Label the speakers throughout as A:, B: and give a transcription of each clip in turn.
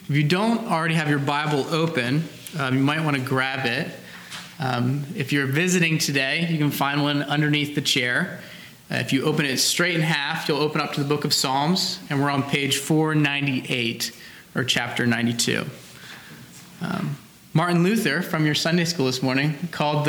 A: If you don't already have your Bible open, you might want to grab it. If you're visiting today, you can find one underneath the chair. If you open it straight in half, you'll open up to the book of Psalms, and we're on page 498, or chapter 92. Martin Luther, from your Sunday school this morning, called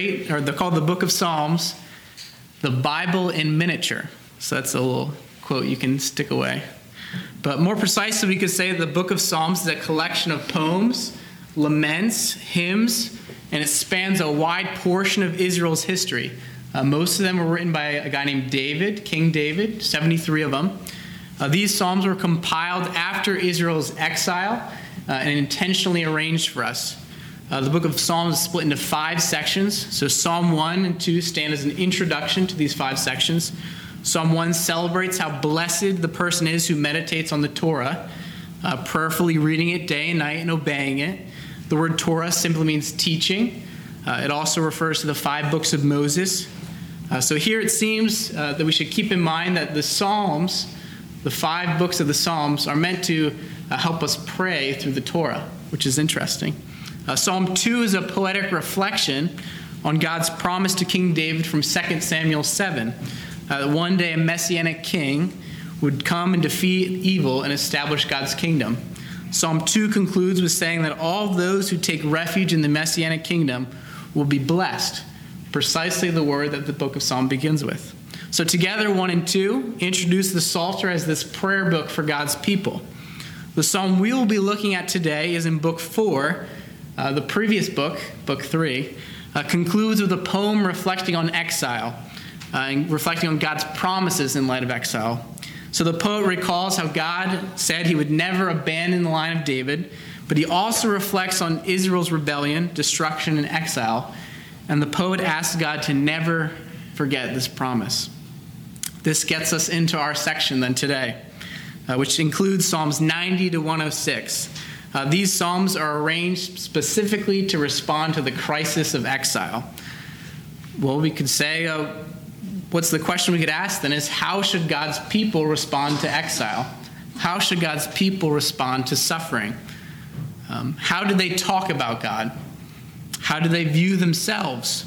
A: the book of Psalms the Bible in miniature. So that's a little quote you can stick away. But more precisely, we could say the book of Psalms is a collection of poems, laments, hymns, and it spans a wide portion of Israel's history. Most of them were written by a guy named David, King David, 73 of them. These psalms were compiled after Israel's exile and intentionally arranged for us. The book of Psalms is split into 5 sections. So Psalm 1 and 2 stand as an introduction to these 5 sections. Psalm 1 celebrates how blessed the person is who meditates on the Torah, prayerfully reading it day and night and obeying it. The word Torah simply means teaching. It also refers to the 5 books of Moses. So here it seems that we should keep in mind that the Psalms, the 5 books of the Psalms, are meant to help us pray through the Torah, which is interesting. Psalm 2 is a poetic reflection on God's promise to King David from 2 Samuel 7, that one day a messianic king would come and defeat evil and establish God's kingdom. Psalm 2 concludes with saying that all those who take refuge in the messianic kingdom will be blessed, precisely the word that the book of Psalm begins with. So together, 1 and 2 introduce the Psalter as this prayer book for God's people. The psalm we will be looking at today is in book 4. The previous book, book 3, concludes with a poem reflecting on exile, and reflecting on God's promises in light of exile. So the poet recalls how God said he would never abandon the line of David, but he also reflects on Israel's rebellion, destruction, and exile. And the poet asks God to never forget this promise. This gets us into our section then today, which includes Psalms 90 to 106. These psalms are arranged specifically to respond to the crisis of exile. Well, we could say, what's the question we could ask then is, how should God's people respond to exile? How should God's people respond to suffering? How do they talk about God? How do they view themselves?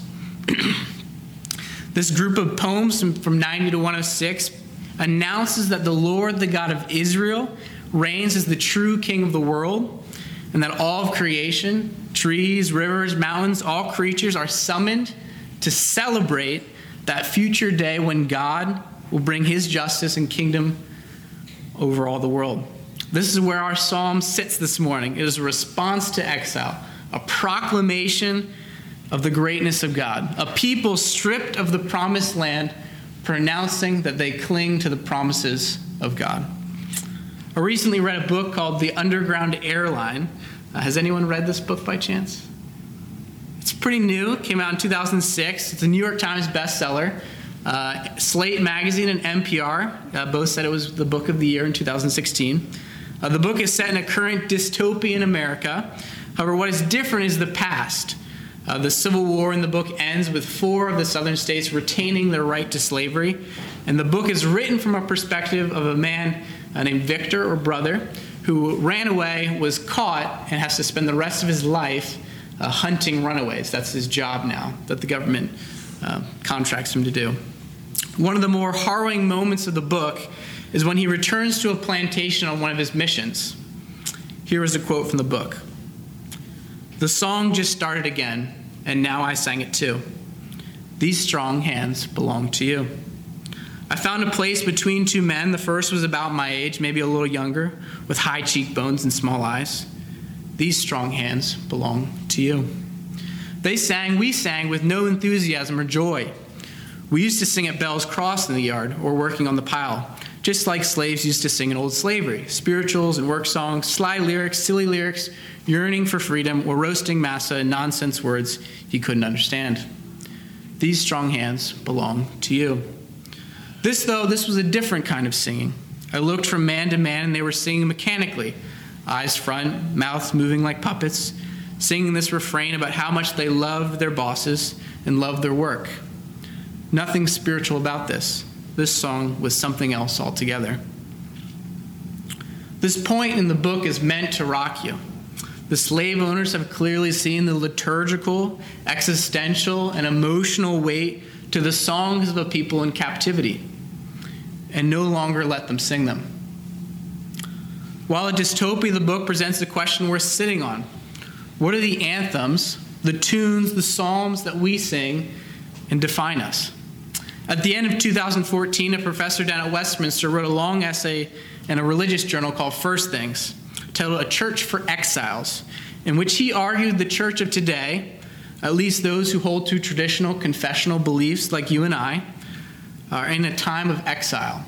A: This group of poems from 90 to 106 announces that the Lord, the God of Israel, reigns as the true king of the world, and that all of creation, trees, rivers, mountains, all creatures are summoned to celebrate that future day when God will bring his justice and kingdom over all the world. This is where our psalm sits this morning. It is a response to exile, a proclamation of the greatness of God, a people stripped of the promised land, pronouncing that they cling to the promises of God. I recently read a book called The Underground Airline. Has anyone read this book by chance? It's pretty new. It came out in 2006. It's a New York Times bestseller. Slate Magazine and NPR both said it was the book of the year in 2016. The book is set in a current dystopian America. However, what is different is the past. The Civil War in the book ends with 4 of the southern states retaining their right to slavery. And the book is written from a perspective of a man named Victor, or Brother, who ran away, was caught, and has to spend the rest of his life hunting runaways. That's his job now, that the government contracts him to do. One of the more harrowing moments of the book is when he returns to a plantation on one of his missions. Here is a quote from the book. "The song just started again, and now I sang it too. These strong hands belong to you. I found a place between 2 men. The first was about my age, maybe a little younger, with high cheekbones and small eyes. These strong hands belong to you. We sang with no enthusiasm or joy. We used to sing at Bell's Cross in the yard or working on the pile, just like slaves used to sing in old slavery, spirituals and work songs, sly lyrics, silly lyrics, yearning for freedom, or roasting massa and nonsense words he couldn't understand. These strong hands belong to you." This was a different kind of singing. I looked from man to man, and they were singing mechanically, eyes front, mouths moving like puppets, singing this refrain about how much they loved their bosses and loved their work. Nothing spiritual about this. This song was something else altogether. This point in the book is meant to rock you. The slave owners have clearly seen the liturgical, existential, and emotional weight to the songs of a people in captivity, and no longer let them sing them. While a dystopia, the book presents a question worth sitting on. What are the anthems, the tunes, the psalms that we sing and define us? At the end of 2014, a professor down at Westminster wrote a long essay in a religious journal called First Things, titled A Church for Exiles, in which he argued the church of today, at least those who hold to traditional confessional beliefs like you and I, are in a time of exile.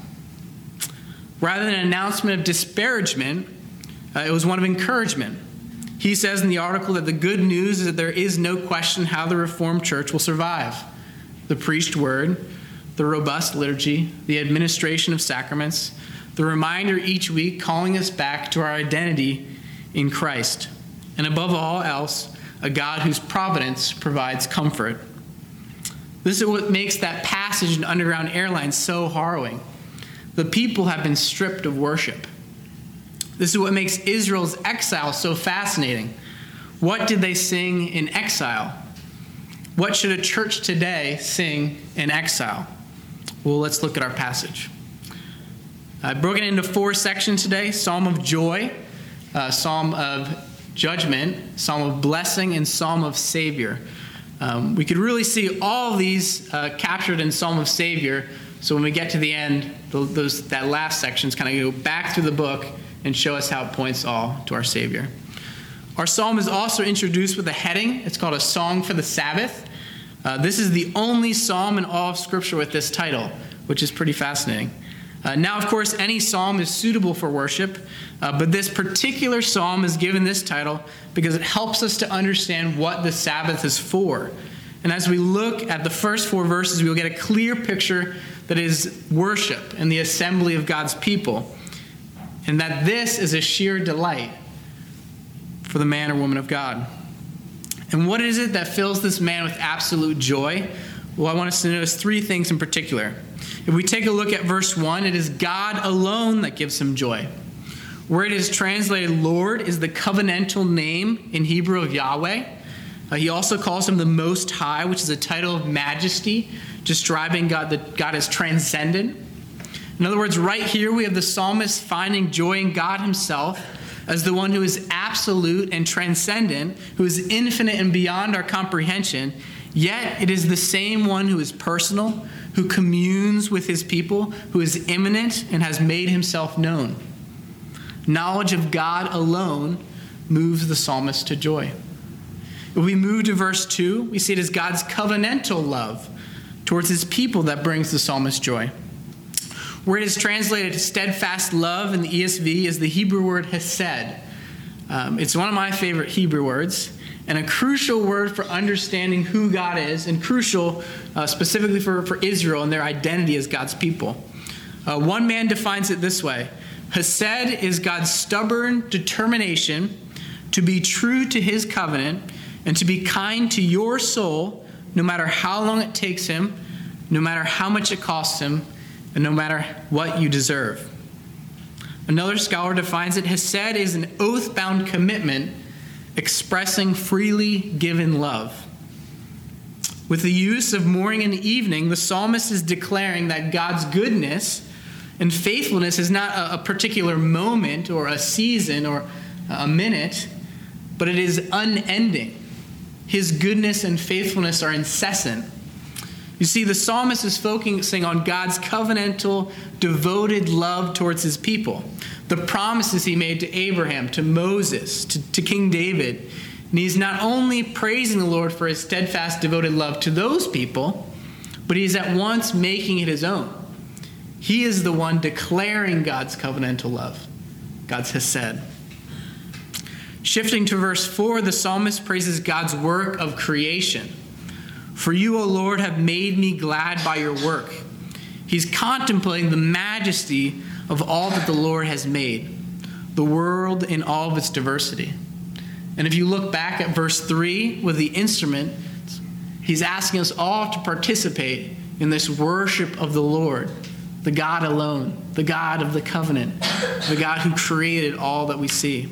A: Rather than an announcement of disparagement, it was one of encouragement. He says in the article that the good news is that there is no question how the Reformed Church will survive. The preached word, the robust liturgy, the administration of sacraments, the reminder each week calling us back to our identity in Christ, and above all else, a God whose providence provides comfort. This is what makes that passage in Underground Airlines so harrowing. The people have been stripped of worship. This is what makes Israel's exile so fascinating. What did they sing in exile? What should a church today sing in exile? Well, let's look at our passage. I've broken it into 4 sections today: Psalm of Joy, Psalm of Judgment, Psalm of Blessing, and Psalm of Savior. We could really see all of these captured in Psalm of Savior, so when we get to the end, that last section is kind of go back through the book and show us how it points all to our Savior. Our psalm is also introduced with a heading. It's called A Song for the Sabbath. This is the only psalm in all of Scripture with this title, which is pretty fascinating. Now, of course, any psalm is suitable for worship, but this particular psalm is given this title because it helps us to understand what the Sabbath is for. And as we look at the first 4 verses, we will get a clear picture that is worship and the assembly of God's people, and that this is a sheer delight for the man or woman of God. And what is it that fills this man with absolute joy? Well, I want us to notice 3 things in particular. If we take a look at verse 1, it is God alone that gives him joy. Where it is translated Lord is the covenantal name in Hebrew of Yahweh. He also calls him the Most High, which is a title of majesty, describing God, that God is transcendent. In other words, right here we have the psalmist finding joy in God himself as the one who is absolute and transcendent, who is infinite and beyond our comprehension, yet it is the same one who is personal, who communes with his people, who is immanent and has made himself known. Knowledge of God alone moves the psalmist to joy. If we move to verse 2, we see it as God's covenantal love towards his people that brings the psalmist joy. Where it is translated steadfast love in the ESV is the Hebrew word hesed. It's one of my favorite Hebrew words, and a crucial word for understanding who God is, and crucial specifically for Israel and their identity as God's people. One man defines it this way: Hesed is God's stubborn determination to be true to his covenant and to be kind to your soul, no matter how long it takes him, no matter how much it costs him, and no matter what you deserve. Another scholar defines it: Hesed is an oath-bound commitment expressing freely given love. With the use of morning and evening, the psalmist is declaring that God's goodness and faithfulness is not a particular moment or a season or a minute, but it is unending. His goodness and faithfulness are incessant. You see, the psalmist is focusing on God's covenantal, devoted love towards his people. The promises he made to Abraham, to Moses, to King David. And he's not only praising the Lord for his steadfast, devoted love to those people, but he's at once making it his own. He is the one declaring God's covenantal love, God's hesed. Shifting to verse 4, the psalmist praises God's work of creation. For you, O Lord, have made me glad by your work. He's contemplating the majesty of all that the Lord has made, the world in all of its diversity. And if you look back at verse 3 with the instrument, he's asking us all to participate in this worship of the Lord, the God alone, the God of the covenant, the God who created all that we see.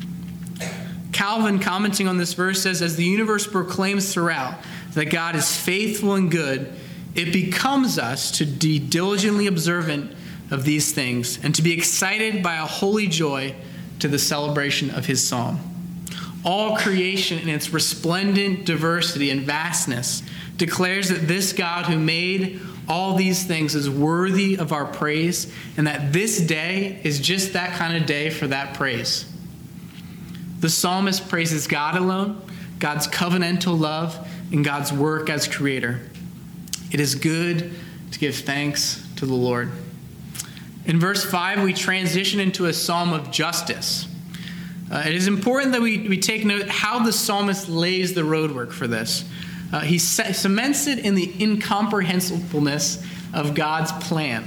A: Calvin, commenting on this verse, says, as the universe proclaims throughout that God is faithful and good, it becomes us to be diligently observant of these things and to be excited by a holy joy to the celebration of his psalm. All creation in its resplendent diversity and vastness declares that this God who made all these things is worthy of our praise, and that this day is just that kind of day for that praise. The psalmist praises God alone, God's covenantal love, and God's work as creator. It is good to give thanks to the Lord. In verse 5, we transition into a psalm of justice. It is important that we take note how the psalmist lays the roadwork for this. He cements it in the incomprehensibleness of God's plan.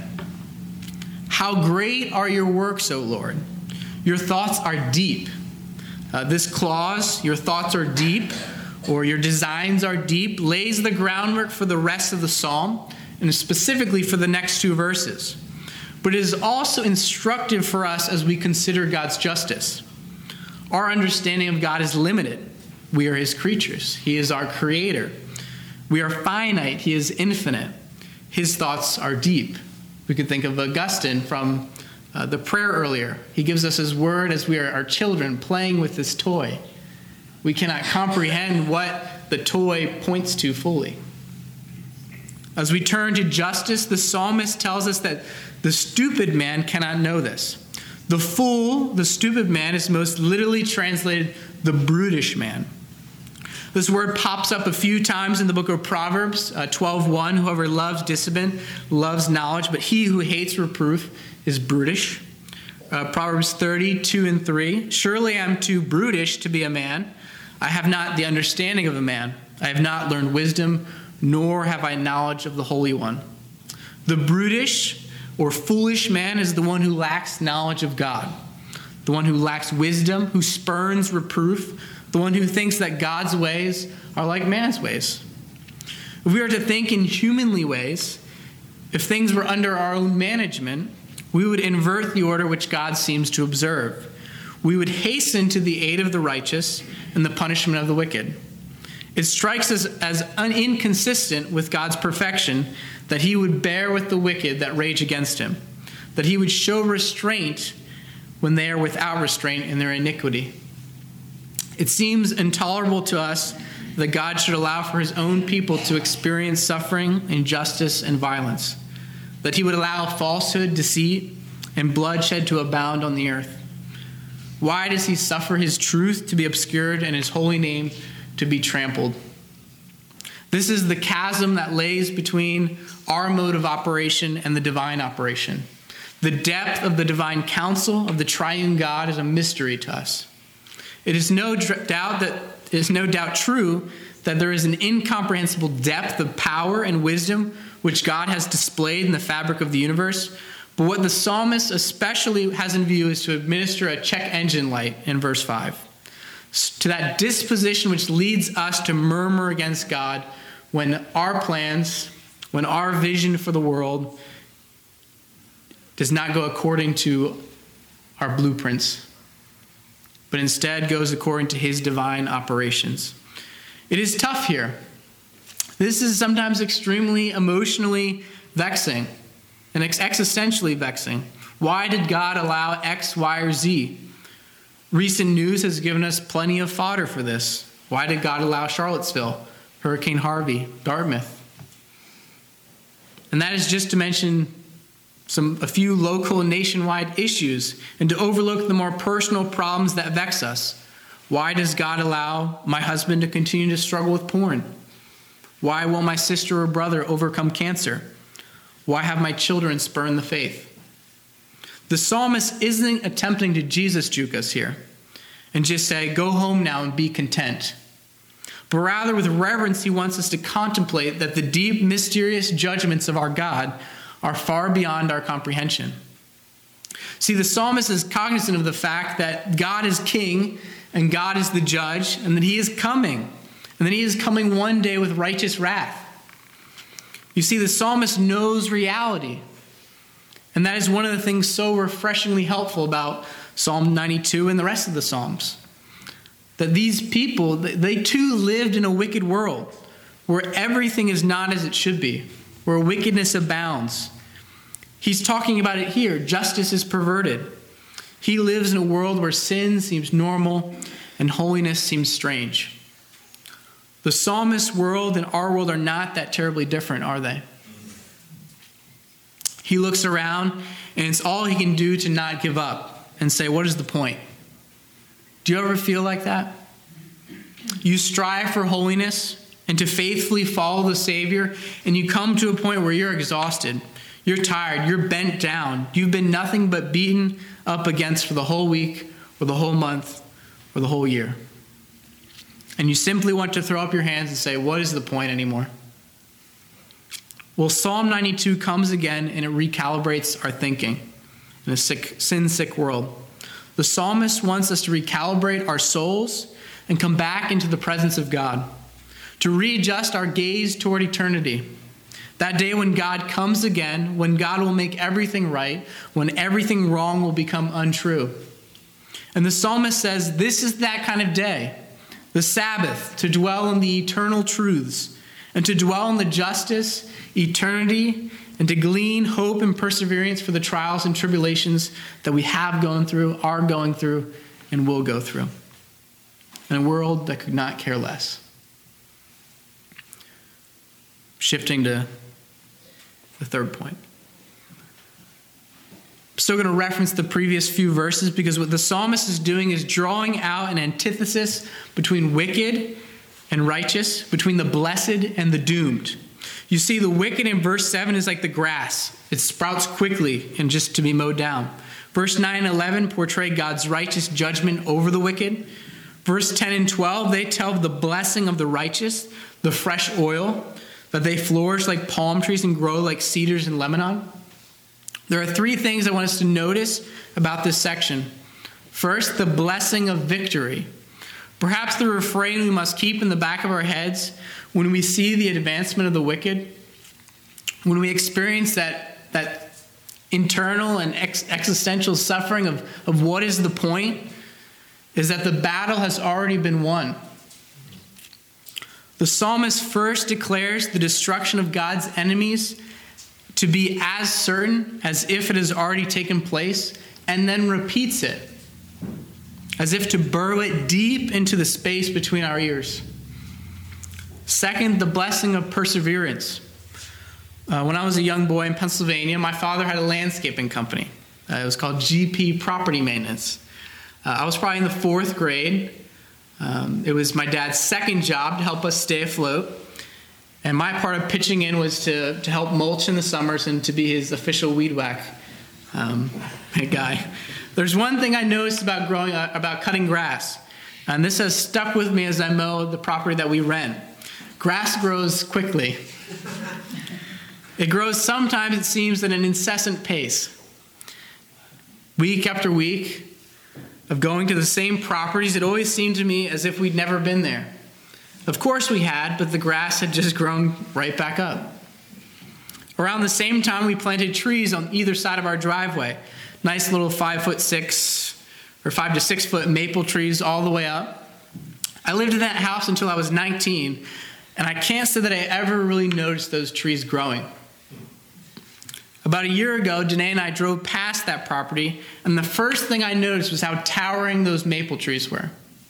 A: How great are your works, O Lord! Your thoughts are deep. This clause, your thoughts are deep, or your designs are deep, lays the groundwork for the rest of the psalm, and specifically for the next two verses. But it is also instructive for us as we consider God's justice. Our understanding of God is limited. We are his creatures. He is our creator. We are finite. He is infinite. His thoughts are deep. We could think of Augustine from the prayer earlier. He gives us his word as we are our children playing with this toy. We cannot comprehend what the toy points to fully. As we turn to justice, the psalmist tells us that the stupid man cannot know this. The fool, the stupid man, is most literally translated the brutish man. This word pops up a few times in the book of Proverbs 12:1. Whoever loves discipline loves knowledge, but he who hates reproof is brutish. Proverbs 30:2-3. Surely I am too brutish to be a man. I have not the understanding of a man. I have not learned wisdom, nor have I knowledge of the Holy One. The brutish or foolish man is the one who lacks knowledge of God, the one who lacks wisdom, who spurns reproof, the one who thinks that God's ways are like man's ways. If we are to think in humanly ways, if things were under our own management, we would invert the order which God seems to observe. We would hasten to the aid of the righteous and the punishment of the wicked. It strikes us as inconsistent with God's perfection that he would bear with the wicked that rage against him, that he would show restraint when they are without restraint in their iniquity. It seems intolerable to us that God should allow for his own people to experience suffering, injustice, and violence, that he would allow falsehood, deceit, and bloodshed to abound on the earth. Why does he suffer his truth to be obscured and his holy name to be trampled? This is the chasm that lays between our mode of operation and the divine operation. The depth of the divine counsel of the triune God is a mystery to us. It is no doubt true that there is an incomprehensible depth of power and wisdom which God has displayed in the fabric of the universe. But what the psalmist especially has in view is to administer a check engine light in verse 5. To that disposition which leads us to murmur against God when our plans, when our vision for the world does not go according to our blueprints, but instead goes according to his divine operations. It is tough here. This is sometimes extremely emotionally vexing and existentially vexing. Why did God allow X, Y, or Z? Recent news has given us plenty of fodder for this. Why did God allow Charlottesville, Hurricane Harvey, Dartmouth? And that is just to mention a few local and nationwide issues, and to overlook the more personal problems that vex us. Why does God allow my husband to continue to struggle with porn? Why won't my sister or brother overcome cancer? Why have my children spurn the faith? The psalmist isn't attempting to Jesus juke us here and just say, go home now and be content. But rather with reverence, he wants us to contemplate that the deep, mysterious judgments of our God are far beyond our comprehension. See, the psalmist is cognizant of the fact that God is king and God is the judge, and that he is coming, and that he is coming one day with righteous wrath. You see, the psalmist knows reality. And that is one of the things so refreshingly helpful about Psalm 92 and the rest of the Psalms. That these people, they too lived in a wicked world where everything is not as it should be, where wickedness abounds. He's talking about it here. Justice is perverted. He lives in a world where sin seems normal and holiness seems strange. The psalmist's world and our world are not that terribly different, are they? He looks around, and it's all he can do to not give up and say, what is the point? Do you ever feel like that? You strive for holiness and to faithfully follow the Savior, and you come to a point where you're exhausted, you're tired, you're bent down, you've been nothing but beaten up against for the whole week or the whole month or the whole year. And you simply want to throw up your hands and say, what is the point anymore? Well, Psalm 92 comes again and it recalibrates our thinking in a sin-sick world. The psalmist wants us to recalibrate our souls and come back into the presence of God, to readjust our gaze toward eternity. That day when God comes again, when God will make everything right, when everything wrong will become untrue. And the psalmist says this is that kind of day, the Sabbath, to dwell in the eternal truths and to dwell in the justice, eternity, and to glean hope and perseverance for the trials and tribulations that we have gone through, are going through, and will go through. In a world that could not care less. Shifting to the third point. I'm still going to reference the previous few verses because what the psalmist is doing is drawing out an antithesis between wicked and righteous, between the blessed and the doomed. You see, the wicked in verse 7 is like the grass. It sprouts quickly and just to be mowed down. Verse 9 and 11 portray God's righteous judgment over the wicked. Verse 10 and 12, they tell of the blessing of the righteous, the fresh oil, that they flourish like palm trees and grow like cedars in Lebanon. There are three things I want us to notice about this section. First, the blessing of victory. Perhaps the refrain we must keep in the back of our heads when we see the advancement of the wicked, when we experience that internal and existential suffering of what is the point, is that the battle has already been won. The psalmist first declares the destruction of God's enemies to be as certain as if it has already taken place, and then repeats it, as if to burrow it deep into the space between our ears. Second, the blessing of perseverance. When I was a young boy in Pennsylvania, my father had a landscaping company. It was called GP Property Maintenance. I was probably in the fourth grade. It was my dad's second job to help us stay afloat. And my part of pitching in was to help mulch in the summers and to be his official weed whack guy. There's one thing I noticed about cutting grass, and this has stuck with me as I mow the property that we rent. Grass grows quickly. It grows sometimes, it seems, at an incessant pace. Week after week of going to the same properties, it always seemed to me as if we'd never been there. Of course we had, but the grass had just grown right back up. Around the same time, we planted trees on either side of our driveway. Nice little 5'6" or 5 to 6 foot maple trees all the way up. I lived in that house until I was 19, and I can't say that I ever really noticed those trees growing. About a year ago, Danae and I drove past that property, and the first thing I noticed was how towering those maple trees were.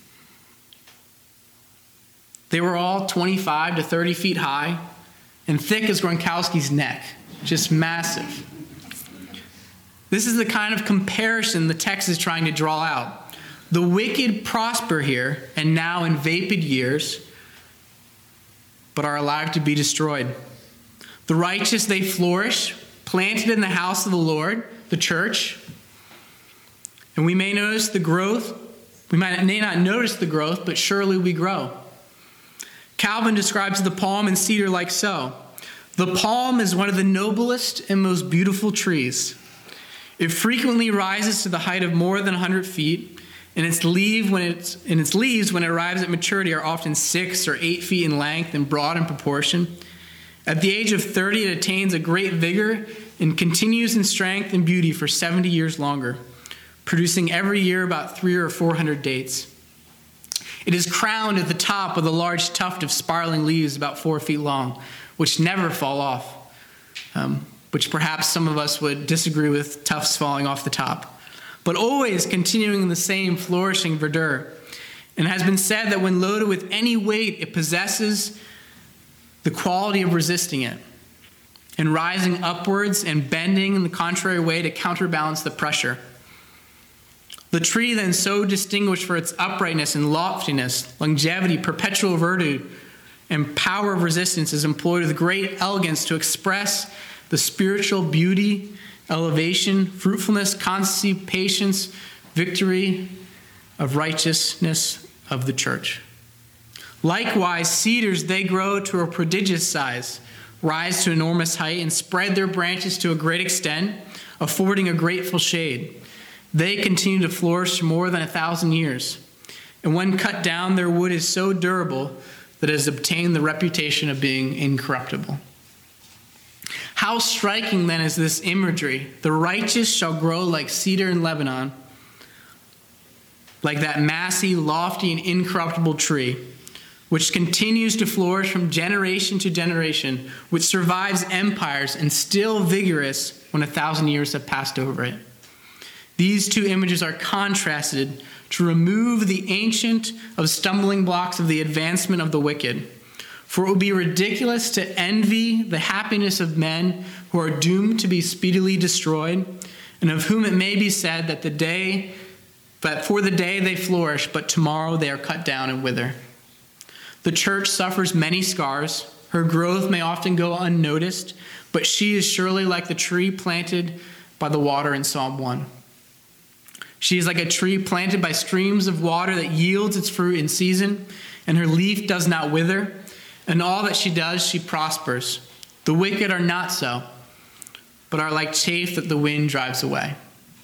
A: They were all 25 to 30 feet high and thick as Gronkowski's neck, just massive. This is the kind of comparison the text is trying to draw out. The wicked prosper here and now in vapid years, but are alive to be destroyed. The righteous, they flourish, planted in the house of the Lord, the church. And we may notice the growth. We may not notice the growth, but surely we grow. Calvin describes the palm and cedar like so. The palm is one of the noblest and most beautiful trees. It frequently rises to the height of more than 100 feet, and its leaves, when it arrives at maturity, are often 6 or 8 feet in length and broad in proportion. At the age of 30, it attains a great vigor and continues in strength and beauty for 70 years longer, producing every year about 300 or 400 dates. It is crowned at the top with a large tuft of spiraling leaves about 4 feet long, which never fall off, which perhaps some of us would disagree with tufts falling off the top, but always continuing the same flourishing verdure. And it has been said that when loaded with any weight, it possesses the quality of resisting it and rising upwards and bending in the contrary way to counterbalance the pressure. The tree then so distinguished for its uprightness and loftiness, longevity, perpetual verdure, and power of resistance is employed with great elegance to express the spiritual beauty, elevation, fruitfulness, constancy, patience, victory of righteousness of the church. Likewise, cedars, they grow to a prodigious size, rise to enormous height, and spread their branches to a great extent, affording a grateful shade. They continue to flourish for more than 1,000 years. And when cut down, their wood is so durable that it has obtained the reputation of being incorruptible. How striking then is this imagery. The righteous shall grow like cedar in Lebanon, like that massy, lofty, and incorruptible tree, which continues to flourish from generation to generation, which survives empires and still vigorous when 1,000 years have passed over it. These two images are contrasted to remove the ancient of stumbling blocks of the advancement of the wicked. For it would be ridiculous to envy the happiness of men who are doomed to be speedily destroyed, and of whom it may be said that for the day they flourish, but tomorrow they are cut down and wither. The church suffers many scars. Her growth may often go unnoticed, but she is surely like the tree planted by the water in Psalm 1. She is like a tree planted by streams of water that yields its fruit in season, and her leaf does not wither. And all that she does, she prospers. The wicked are not so, but are like chaff that the wind drives away.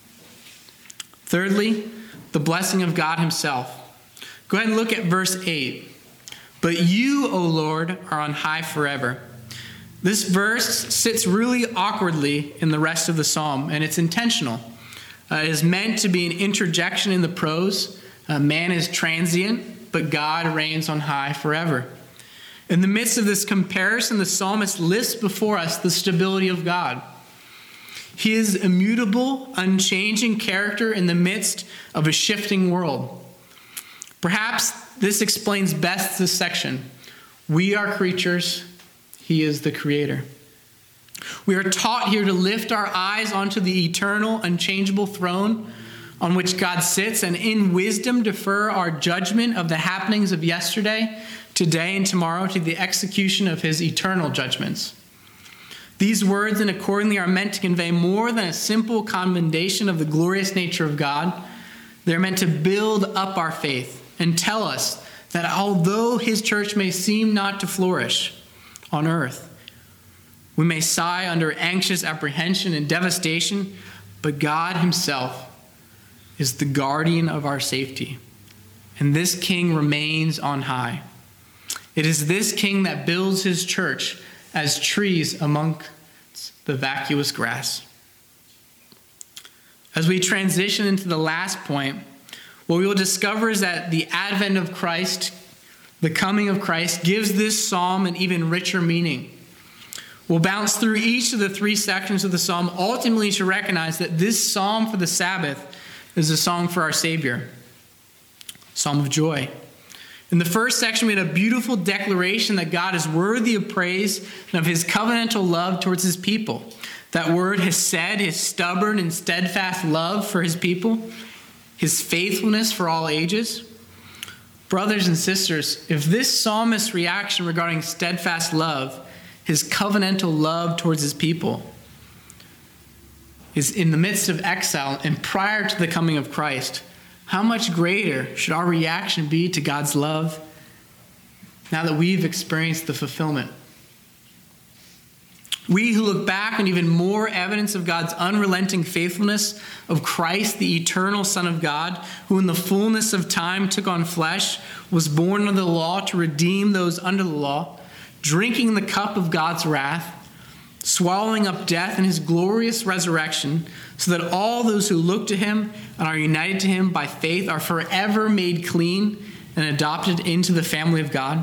A: Thirdly, the blessing of God himself. Go ahead and look at verse 8. But you, O Lord, are on high forever. This verse sits really awkwardly in the rest of the psalm, and it's intentional. It is meant to be an interjection in the prose. Man is transient, but God reigns on high forever. In the midst of this comparison, the psalmist lists before us the stability of God. His immutable, unchanging character in the midst of a shifting world. Perhaps this explains best this section. We are creatures. He is the creator. We are taught here to lift our eyes onto the eternal, unchangeable throne on which God sits, and in wisdom defer our judgment of the happenings of yesterday, today, and tomorrow to the execution of his eternal judgments. These words, and accordingly, are meant to convey more than a simple commendation of the glorious nature of God. They're meant to build up our faith and tell us that although his church may seem not to flourish on earth, we may sigh under anxious apprehension and devastation, but God himself is the guardian of our safety, and this king remains on high. It is this king that builds his church as trees amongst the vacuous grass. As we transition into the last point, what we will discover is that the advent of Christ, the coming of Christ, gives this psalm an even richer meaning. We'll bounce through each of the three sections of the psalm, ultimately to recognize that this psalm for the Sabbath is a song for our Savior, psalm of joy. In the first section, we had a beautiful declaration that God is worthy of praise and of his covenantal love towards his people. That word has said his stubborn and steadfast love for his people, his faithfulness for all ages. Brothers and sisters, if this psalmist's reaction regarding steadfast love, his covenantal love towards his people, is in the midst of exile and prior to the coming of Christ, how much greater should our reaction be to God's love now that we've experienced the fulfillment? We who look back on even more evidence of God's unrelenting faithfulness of Christ, the eternal Son of God, who in the fullness of time took on flesh, was born under the law to redeem those under the law, drinking the cup of God's wrath, swallowing up death in his glorious resurrection, so that all those who look to him and are united to him by faith are forever made clean and adopted into the family of God?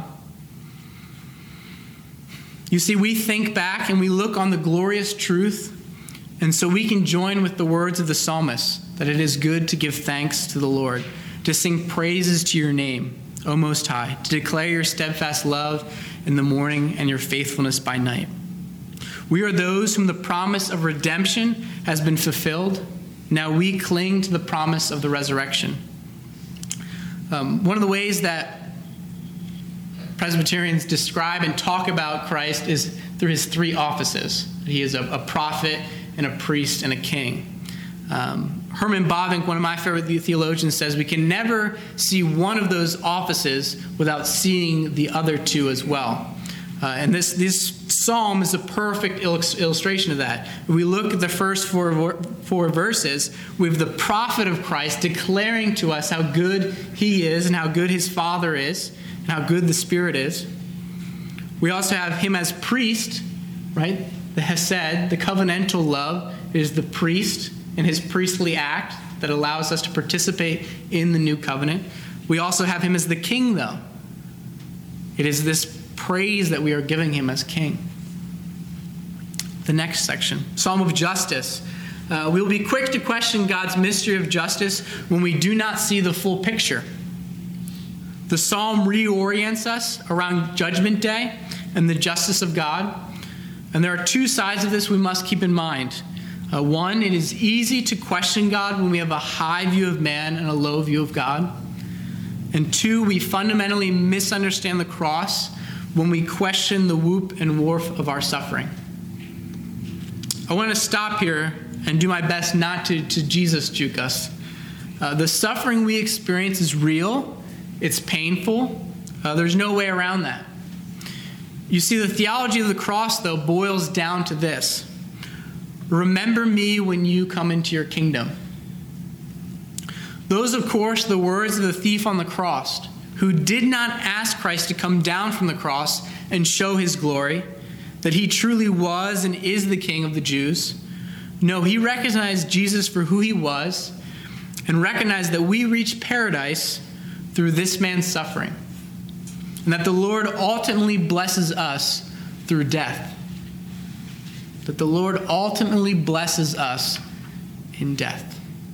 A: You see, we think back and we look on the glorious truth, and so we can join with the words of the psalmist that it is good to give thanks to the Lord, to sing praises to your name, O Most High, to declare your steadfast love in the morning and your faithfulness by night. We are those whom the promise of redemption has been fulfilled. Now we cling to the promise of the resurrection. One of the ways that Presbyterians describe and talk about Christ is through his three offices. He is a prophet and a priest and a king. Herman Bavinck, one of my favorite theologians, says we can never see one of those offices without seeing the other two as well. And this psalm is a perfect illustration of that. If we look at the first four verses, we have the prophet of Christ declaring to us how good he is and how good his Father is and how good the Spirit is. We also have him as priest, right? The Hesed, the covenantal love, is the priest and his priestly act that allows us to participate in the new covenant. We also have him as the king, though. It is this praise that we are giving him as king. The next section, Psalm of Justice. We will be quick to question God's mystery of justice when we do not see the full picture. The psalm reorients us around Judgment Day and the justice of God. And there are two sides of this we must keep in mind. One, it is easy to question God when we have a high view of man and a low view of God. And two, we fundamentally misunderstand the cross when we question the whoop and woof of our suffering. I want to stop here and do my best not to Jesus juke us. The suffering we experience is real. It's painful. There's no way around that. You see, the theology of the cross, though, boils down to this. Remember me when you come into your kingdom. Those, of course, the words of the thief on the cross, who did not ask Christ to come down from the cross and show his glory, that he truly was and is the King of the Jews. No, he recognized Jesus for who he was and recognized that we reach paradise through this man's suffering, and that the Lord ultimately blesses us through death. That the Lord ultimately blesses us in death.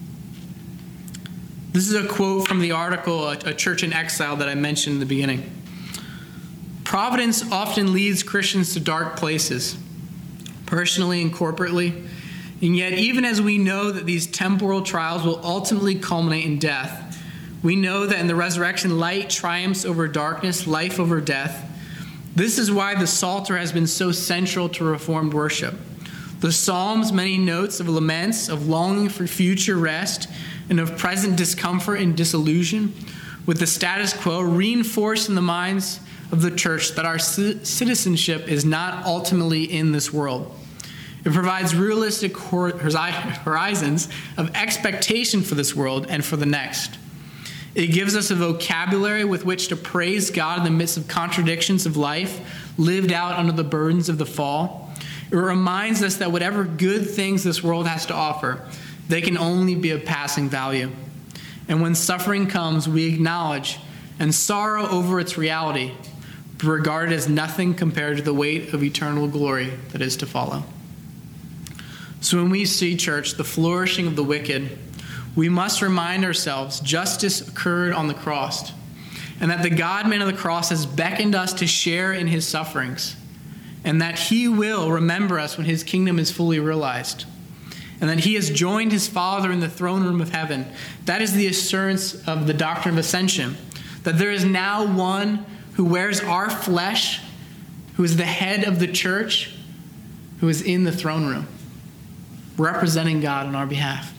A: This is a quote from the article, A Church in Exile, that I mentioned in the beginning. Providence often leads Christians to dark places, personally and corporately. And yet, even as we know that these temporal trials will ultimately culminate in death, we know that in the resurrection, light triumphs over darkness, life over death. This is why the Psalter has been so central to Reformed worship. The Psalms' many notes of laments, of longing for future rest, and of present discomfort and disillusion with the status quo reinforce in the minds of the church that our citizenship is not ultimately in this world. It provides realistic horizons of expectation for this world and for the next. It gives us a vocabulary with which to praise God in the midst of contradictions of life lived out under the burdens of the fall. It reminds us that whatever good things this world has to offer, they can only be of passing value. And when suffering comes, we acknowledge and sorrow over its reality, but regard it as nothing compared to the weight of eternal glory that is to follow. So when we see, church, the flourishing of the wicked, we must remind ourselves justice occurred on the cross, and that the God-man of the cross has beckoned us to share in his sufferings, and that he will remember us when his kingdom is fully realized, and that he has joined his Father in the throne room of heaven. That is the assurance of the doctrine of ascension, that there is now one who wears our flesh, who is the head of the church, who is in the throne room, representing God on our behalf.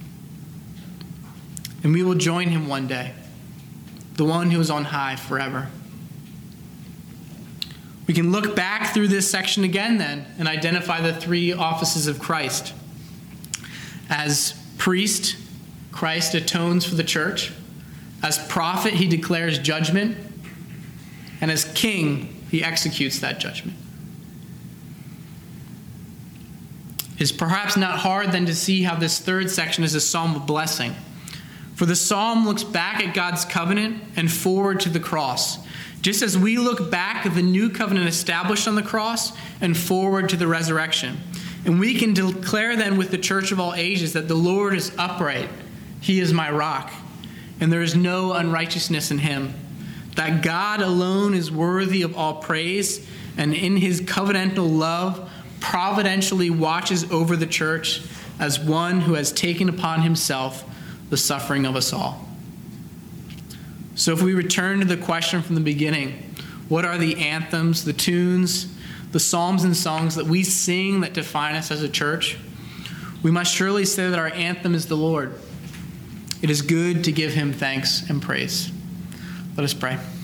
A: And we will join him one day, the one who is on high forever. We can look back through this section again then and identify the three offices of Christ. As priest, Christ atones for the church. As prophet, he declares judgment. And as king, he executes that judgment. It is perhaps not hard then to see how this third section is a psalm of blessing. For the psalm looks back at God's covenant and forward to the cross, just as we look back at the new covenant established on the cross and forward to the resurrection. And we can declare then with the church of all ages that the Lord is upright. He is my rock, and there is no unrighteousness in him. That God alone is worthy of all praise, and in his covenantal love providentially watches over the church as one who has taken upon himself the suffering of us all. So if we return to the question from the beginning, what are the anthems, the tunes, the psalms and songs that we sing that define us as a church? We must surely say that our anthem is the Lord. It is good to give him thanks and praise. Let us pray.